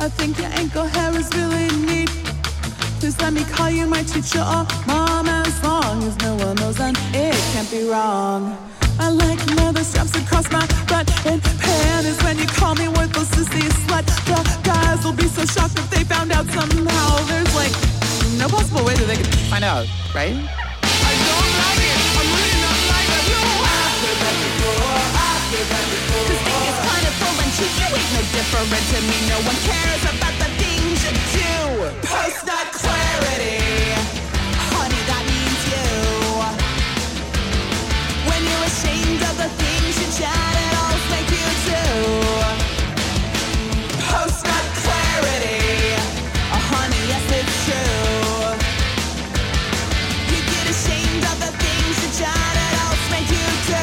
I think your ankle hair is really neat. Please let me call you my teacher or mom, as long as no one knows then it can't be wrong. I like leather straps across my butt and panties when you call me worthless sissy slut. The guys will be so shocked if they found out somehow. There's like no possible way that they could find out, right? I don't like it. I'm really not like it. No, I've heard that before. I've heard that before. This thing is kind of full and cheap. You ain't no different to me. No one cares about the things you do. Post not clarity. Honey, that means you. When you're ashamed of the things you chat, it all make you do. Post not clarity. Honey, yes, it's true. You get ashamed of the things you chat, it all make you do.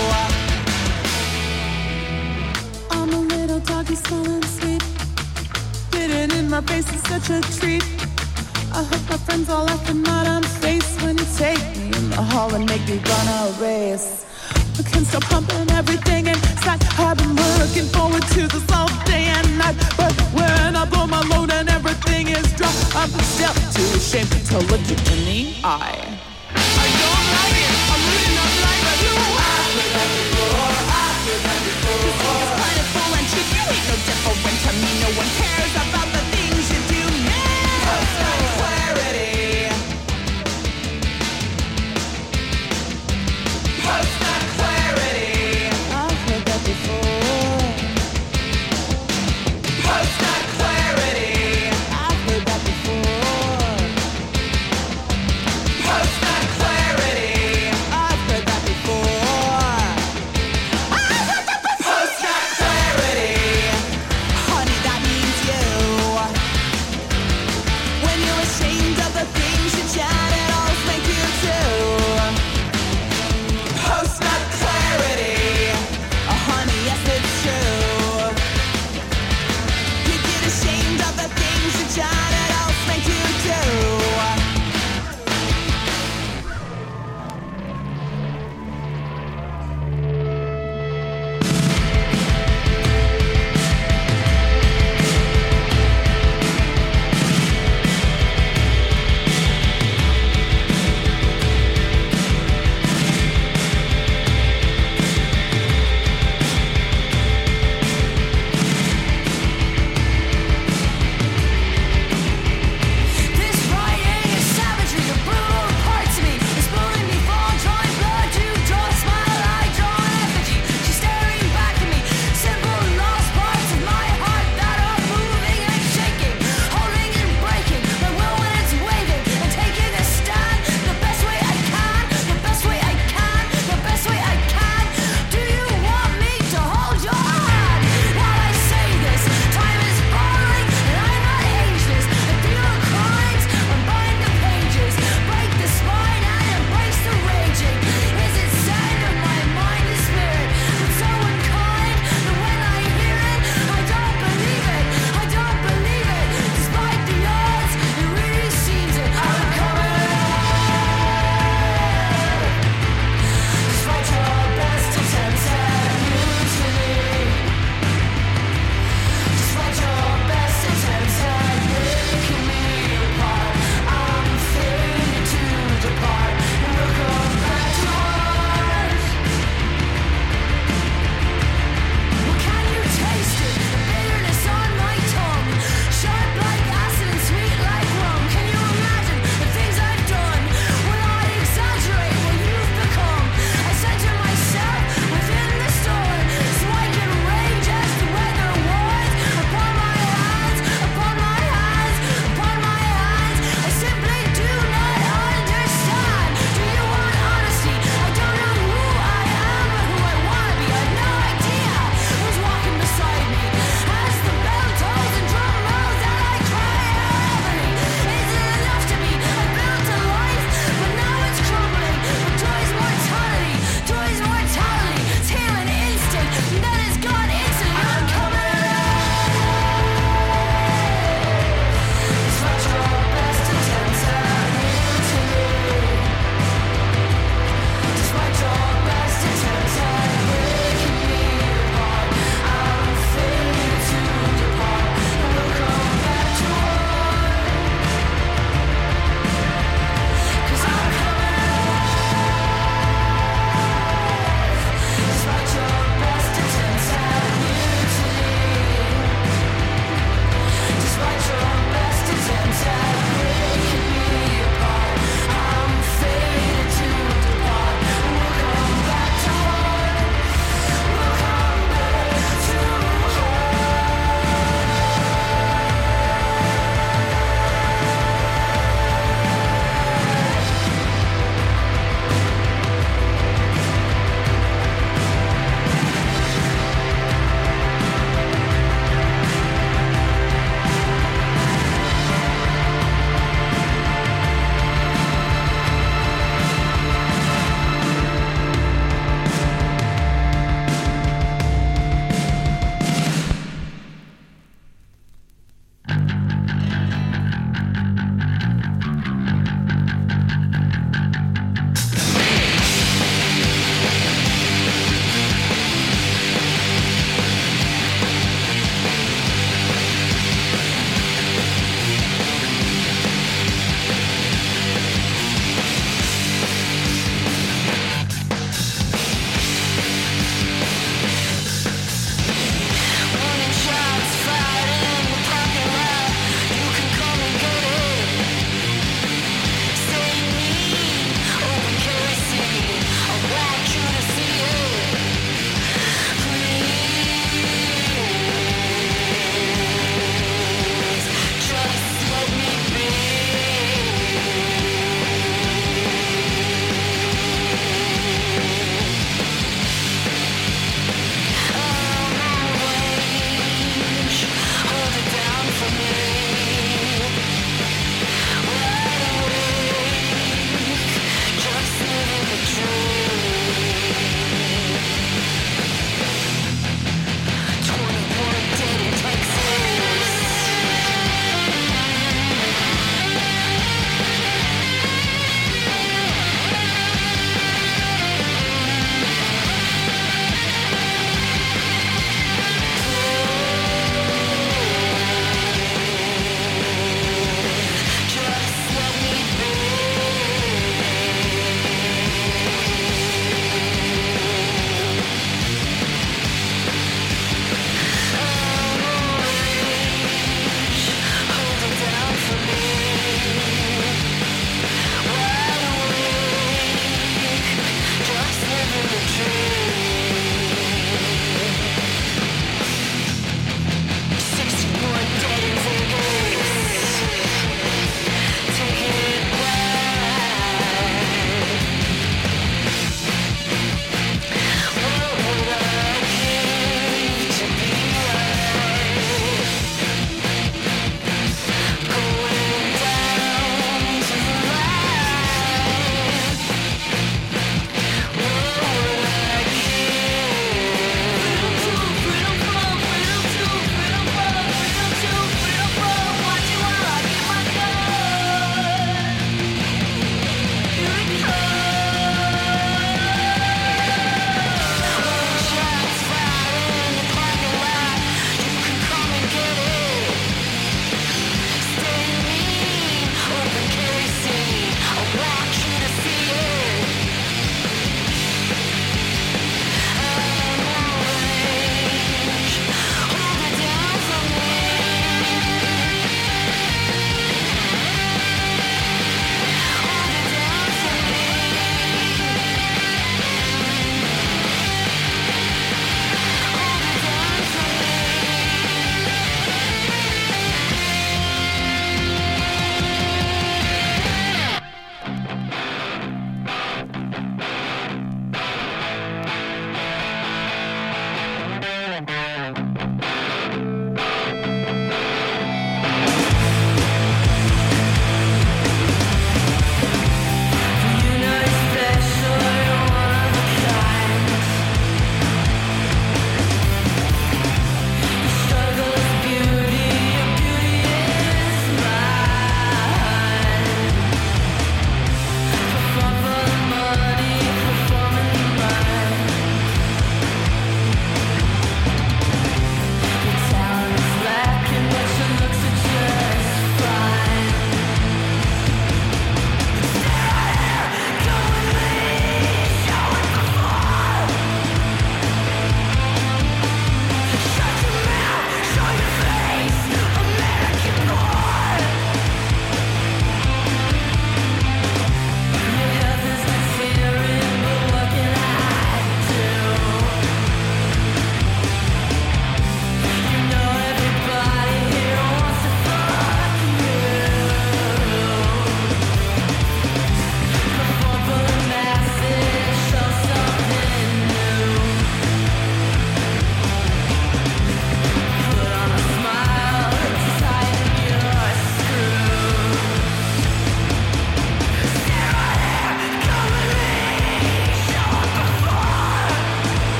I'm a little doggy smelling sweet. Hidden in my face is such a treat. I hope my friends all laughing out on face when you take me in the hall and make me run a race. I can't stop pumping everything inside. I've been looking forward to this all day and night. But when I blow my load and everything is dry, I'm still too ashamed to look you in the eye. I don't like it. I'm really not like it. No, I've heard that before. I've heard that before. This thing is kind of full and cheap. You ain't no different to me. No one cares about the things you do now. Post not clarity. Post not clarity. I've heard that before. Post not clarity. I've heard that before. Post not clarity.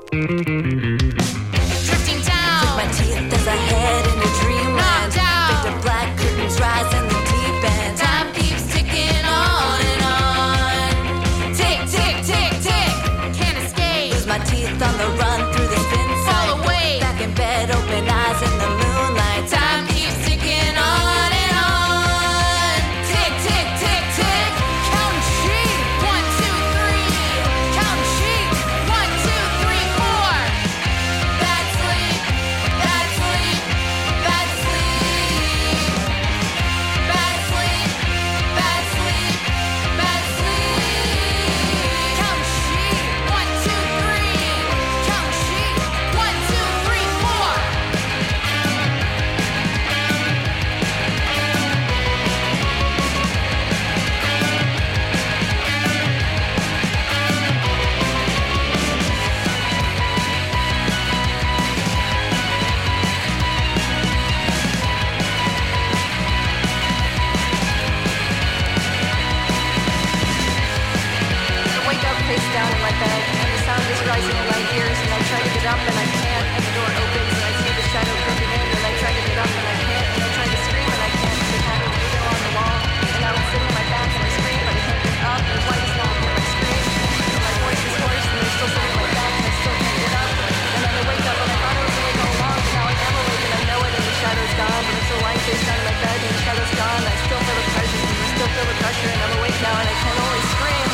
Drifting down. Took my teeth as I head into dreamland. Knocked out. Black curtains rise in the deep end. Time keeps ticking on and on. Tick, tick, tick, tick. Can't escape. Lose my teeth on the run through the spin cycle. Fall away. Back in bed, open eyes in the moonlight. Time keeps ticking on and on. Tick, tick, tick, tick. Count sheep. 1, 2, 3. Count sheep. 1, 2, 3, 4. Bad sleep. Bad sleep. Bad sleep. Bad sleep. Bad sleep. Bad sleep. Count sheep. 1, 2, 3. Count sheep. 1, 2, 3, 4. I wake up face down in my bed, and the sound is rising in my ears, and I try to get up, and I can't, and the door opens, and I see the shadow creeping in, and I try to get up, and I can't, and I try to scream, and I can't, and the shadow moving along the wall, and now it's sitting on my back, and I scream, but I can't get up, and the light is not here, I scream, and my voice is hoarse, and they're still sitting on my back, and I still can't get up, and then I wake up, and I thought I was awake all along, but now I am awake, and I know it, and the shadow's gone, but I'm still lying face down in my bed, and the shadow's gone, and I still feel the pressure, and I still feel the pressure, and I'm awake now, and I can only scream.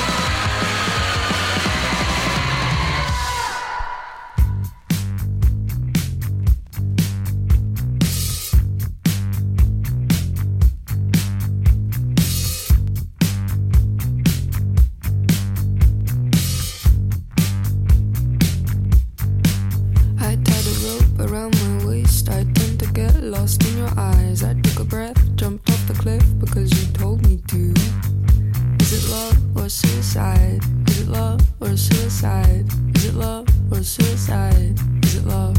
I tied a rope around my waist. I tend to get lost in your eyes. I took a breath, jumped off the cliff because you told me to. Is it love or suicide? Is it love or suicide? Is it love or suicide? Is it love?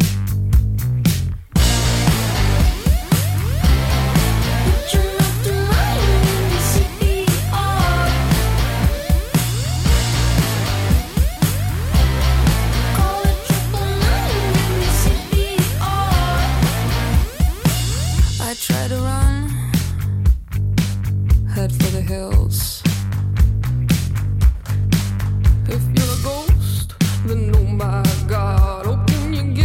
Put your left and right in the CPR. Call it 999 in the CPR. I try to run, head for the hills. If you're a ghost, then oh my God, oh can you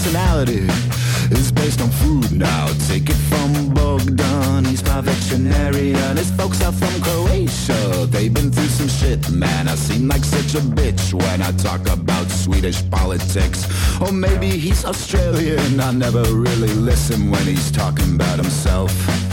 personality is based on food now. Take it from Bogdan, he's my veterinarian. His folks are from Croatia, they've been through some shit, man. I seem like such a bitch when I talk about Swedish politics. Or maybe he's Australian, I never really listen when he's talking about himself.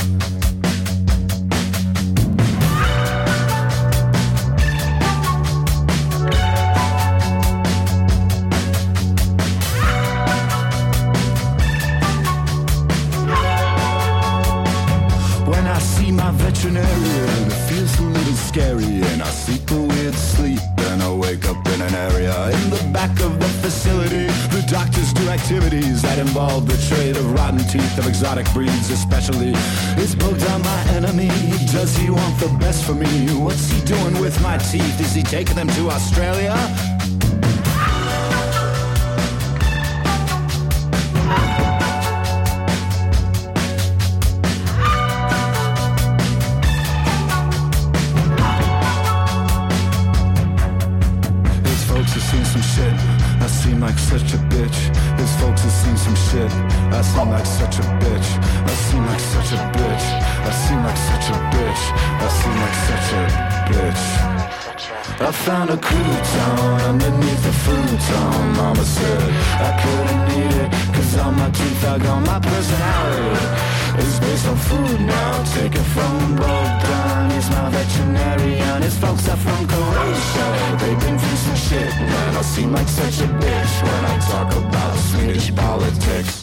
Veterinarian, it feels a little scary, and I sleep a weird sleep, and I wake up in an area in the back of the facility. The doctors do activities that involve the trade of rotten teeth of exotic breeds, especially. Is Bogdan my enemy? Does he want the best for me? What's he doing with my teeth? Is he taking them to Australia? I seem like such a bitch. His folks have seen some shit. I seem like such a bitch. I seem like such a bitch. I seem like such a bitch. I seem like such a bitch. I found a crouton underneath the futon. Mama said I couldn't eat it, cause all my teeth are gone. My personality is based on food now. Take it from Bogdan, he's my veterinarian. His folks are from Croatia, they've been through some shit, man. I seem like such a bitch when I talk about Swedish politics.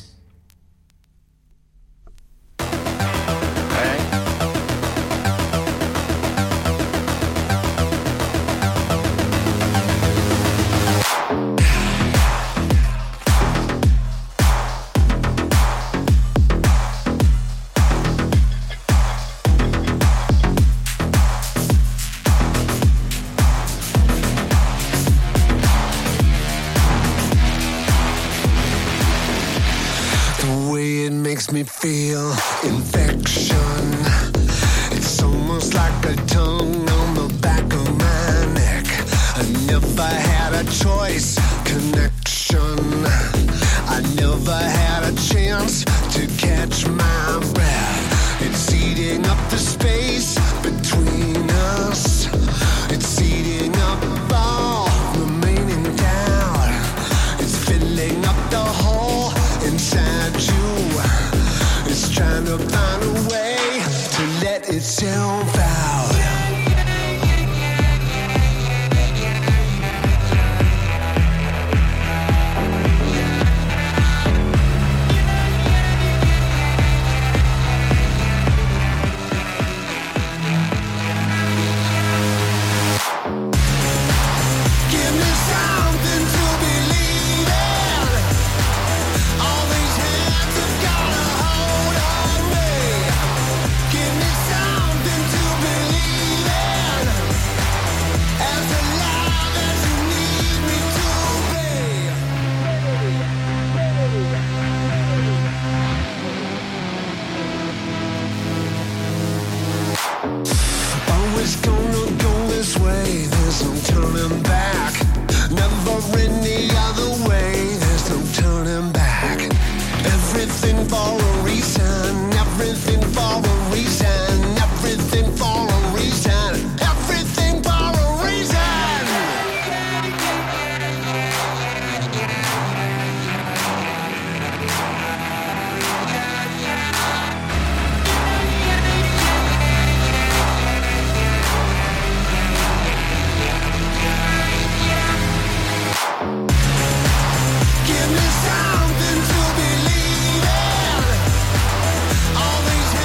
Me feel infection. It's almost like a tongue on the back of my neck. I never had a choice, connection. I never had a chance to catch my breath. It's eating up the space between us. It's eating up all remaining doubt. It's filling up the hole inside you. It's trying to find a way to let itself out. Give me something to believe in. All these hands have got a hold on me. Give me something to believe in. As alive as you need me to be. Always gonna go this way. There's no turning back. Never any other way. There's no turning back. Everything for a reason. Everything for a reason. Everything for a reason. Everything for a reason. Give me something to believe in. All these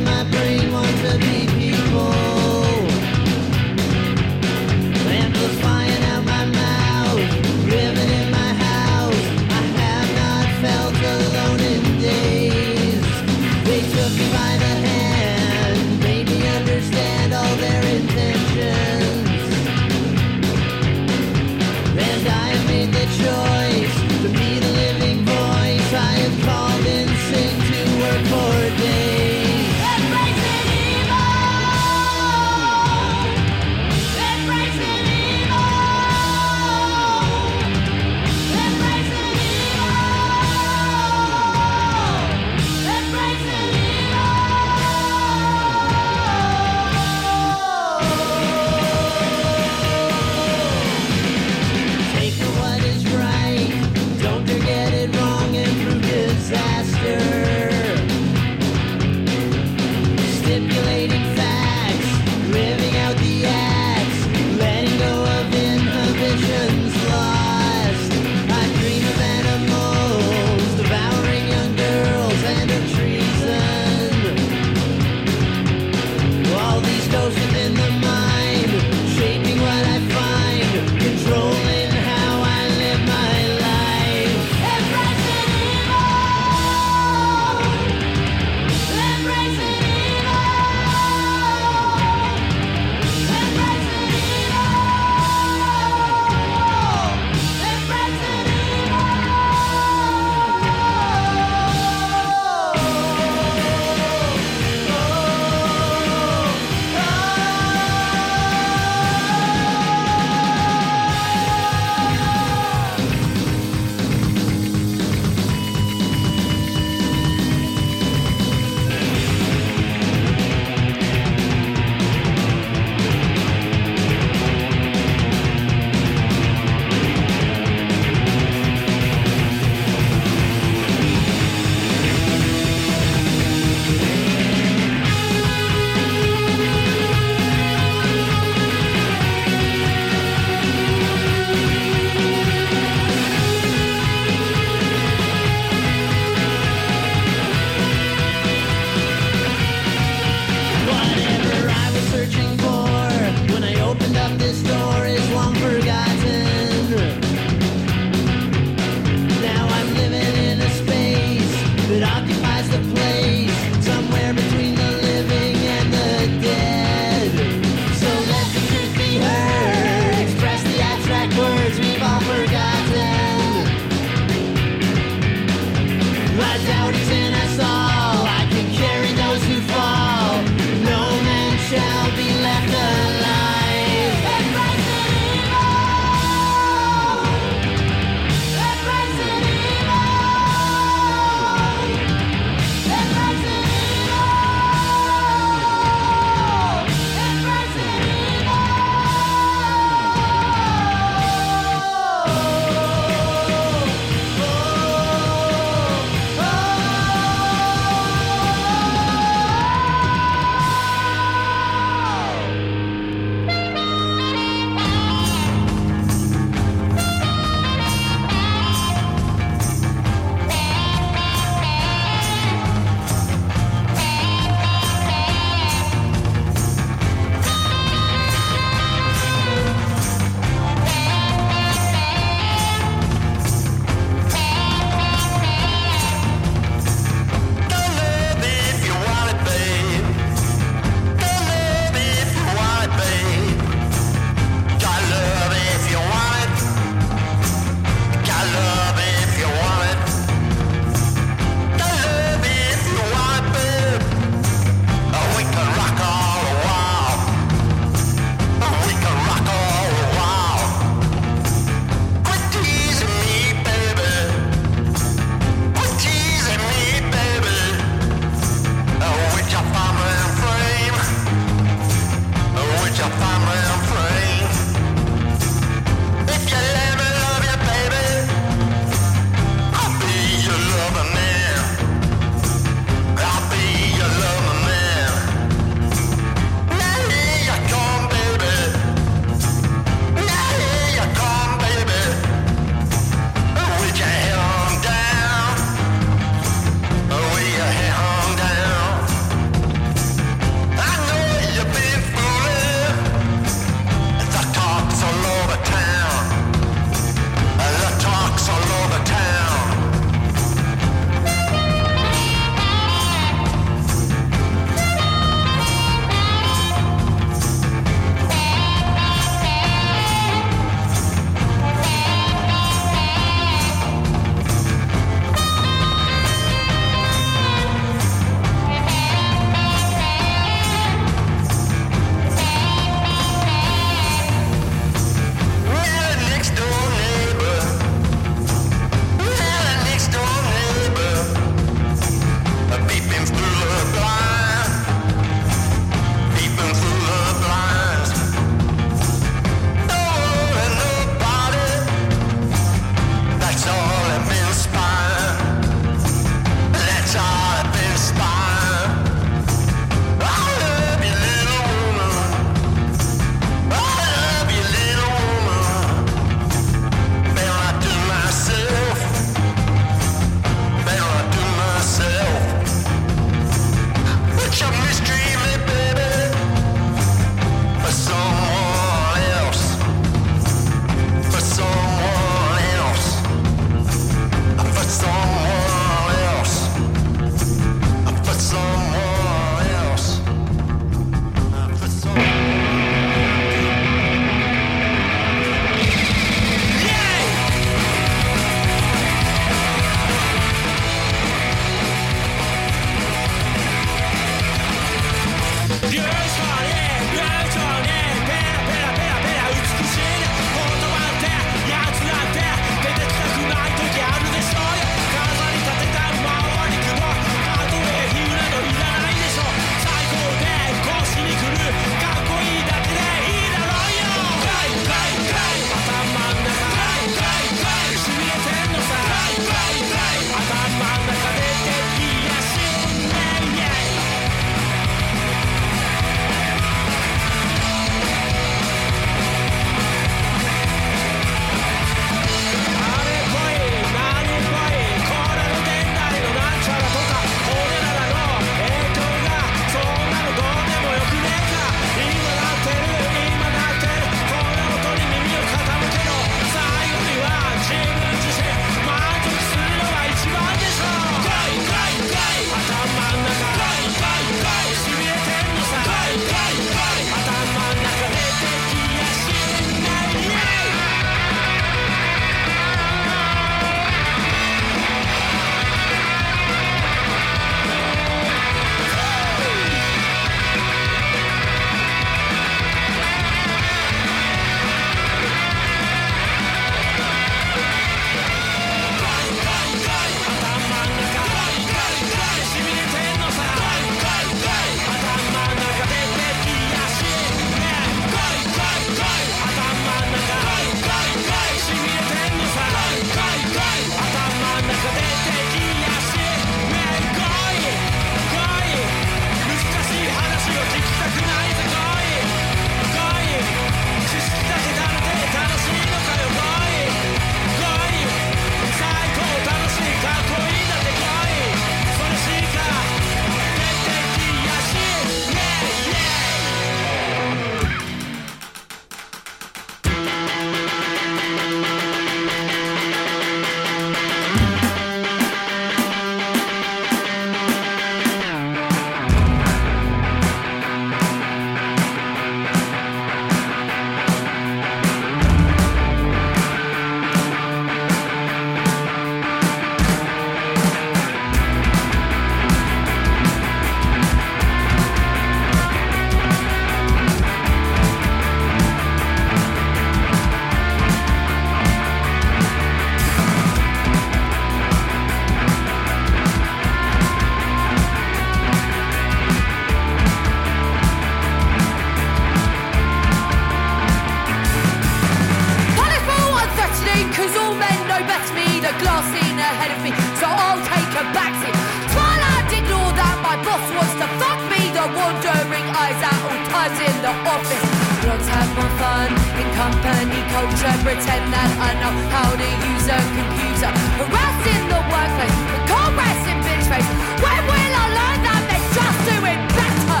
times in the office. Let's have more fun in company culture. Pretend that I know how to use a computer. Harass in the workplace, the cold rest in bitch face. When will I learn that they just do it better?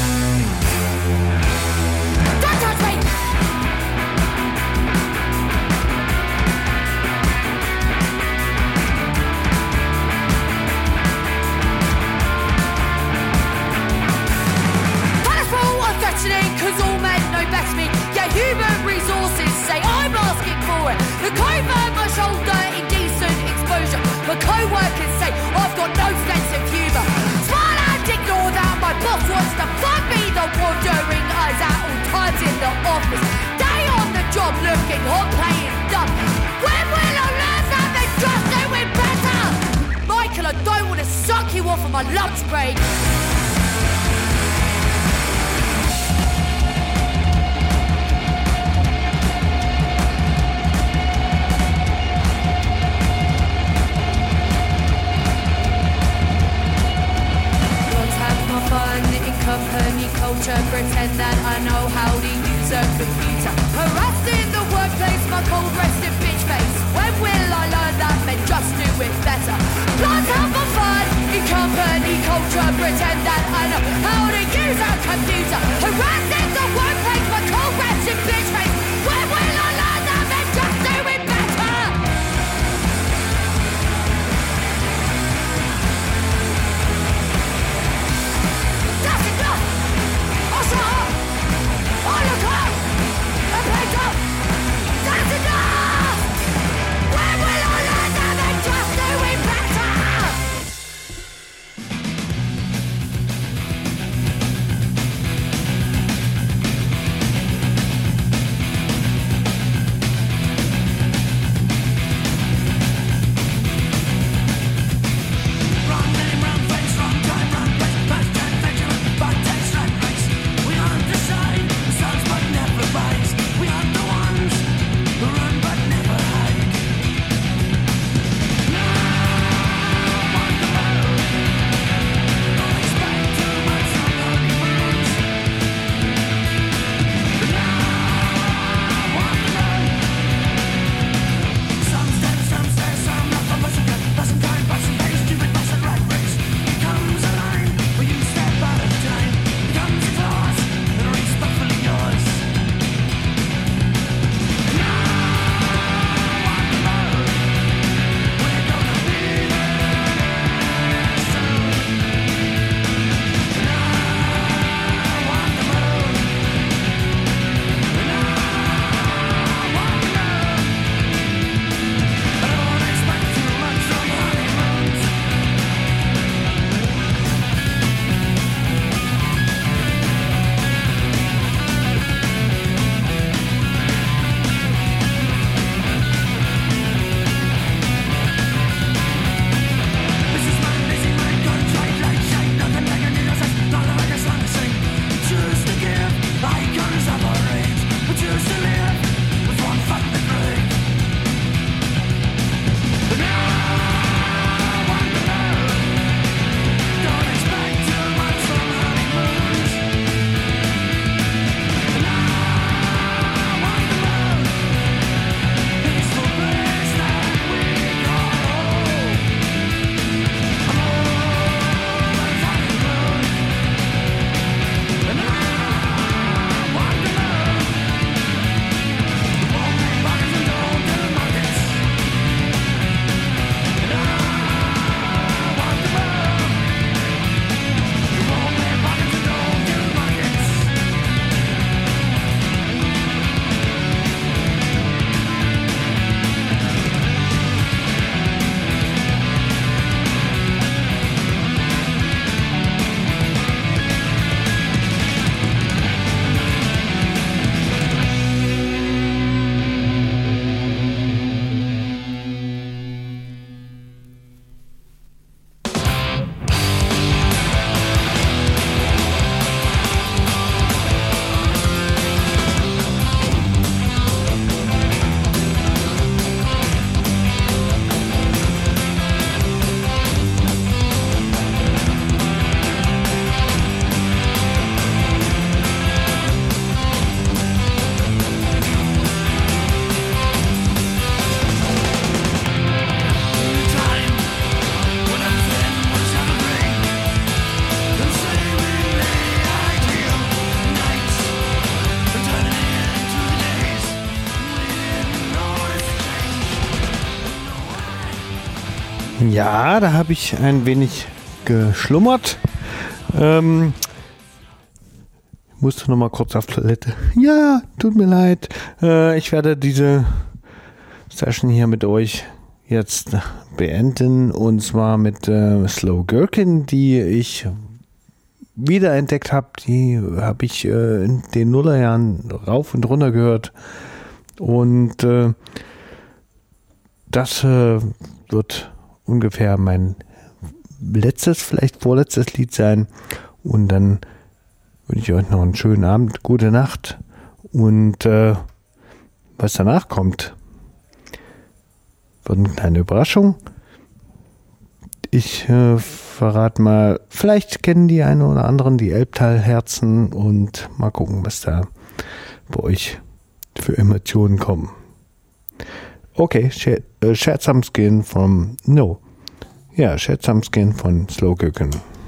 Don't touch me! Cause all men know best me. Yeah, human resources say I'm asking for it. The covert my shoulder, indecent exposure. My co-workers say I've got no sense of humour. Smile and ignore that. My boss wants to fuck me. The wandering eyes at all times in the office. Day on the job looking hot, playing dumb. When will I learn that they just do it better? Michael, I don't want to suck you off on my lunch break. Company culture, pretend that I know how to use a computer. Harassed in the workplace, my cold rested bitch face. When will I learn that men just do it better? Let's have more fun in company culture, pretend that I know how to use a computer. Harassed in the workplace, my cold rested bitch face. When will I learn that men just do it better? That's enough! I'll shut up! I'll look up! I'm picked up! That's enough! When will I learn that they just do it better? Ja, da habe ich ein wenig geschlummert. Musste noch mal kurz auf Toilette. Ja, tut mir leid. Ich werde diese Session hier mit euch jetzt beenden, und zwar mit Slow Gherkin, die ich wiederentdeckt habe. Die habe ich in den Nullerjahren rauf und runter gehört, und das wird ungefähr mein letztes, vielleicht vorletztes Lied sein, und dann wünsche ich euch noch einen schönen Abend, gute Nacht, und was danach kommt, wird eine kleine Überraschung. Ich verrate mal, vielleicht kennen die einen oder anderen die Elbtal-Herzen, und mal gucken, was da bei euch für Emotionen kommen. Okay, Shed Some Skin von Shed Some Skin von Slow Gherkin.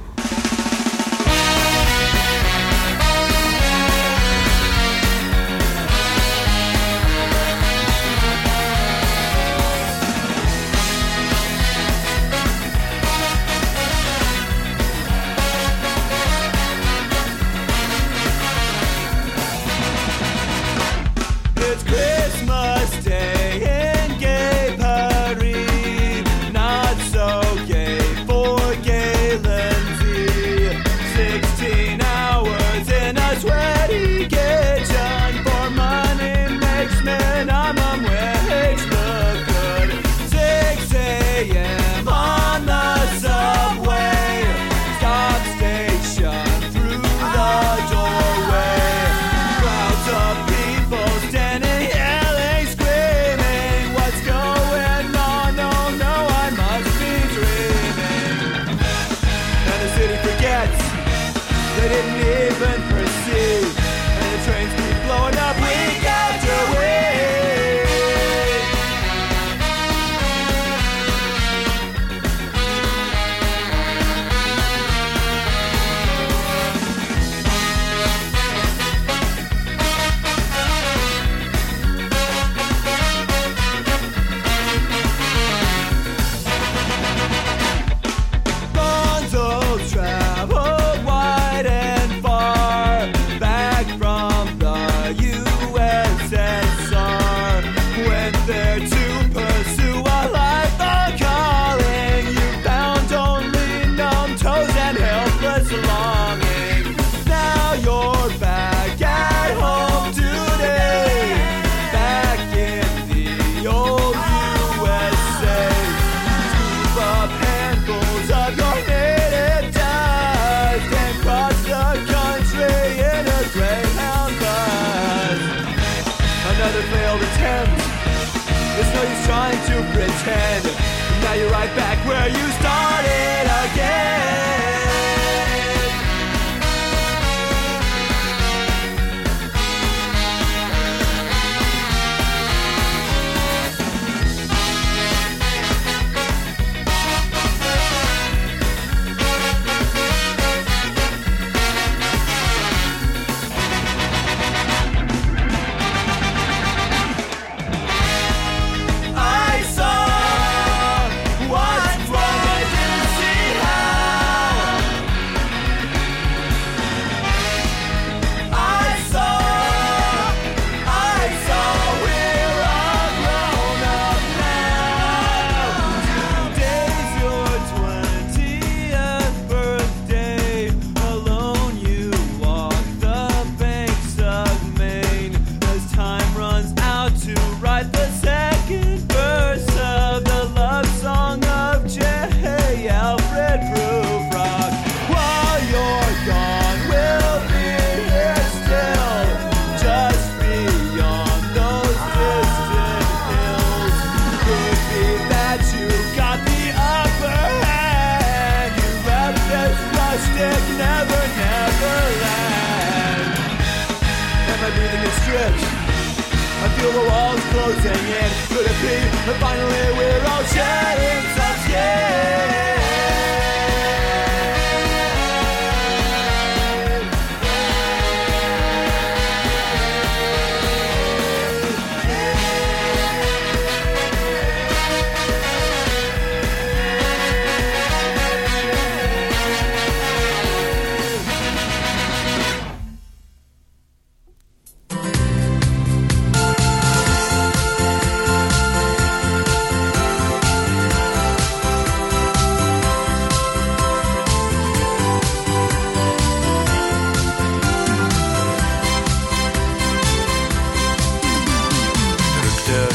Finally we're all shedding some skin.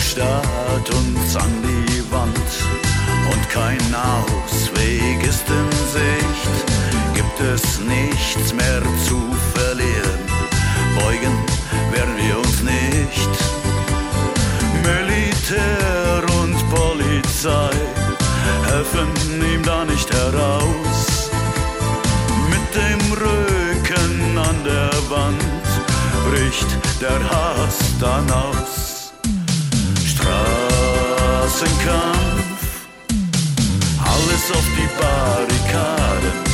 starrt uns an die Wand und kein Ausweg ist in Sicht. Gibt es nichts mehr zu verlieren, beugen werden wir uns nicht. Militär und Polizei helfen ihm da nicht heraus. Mit dem Rücken an der Wand bricht der Hass dann aus. Straßenkampf, alles auf die Barrikaden.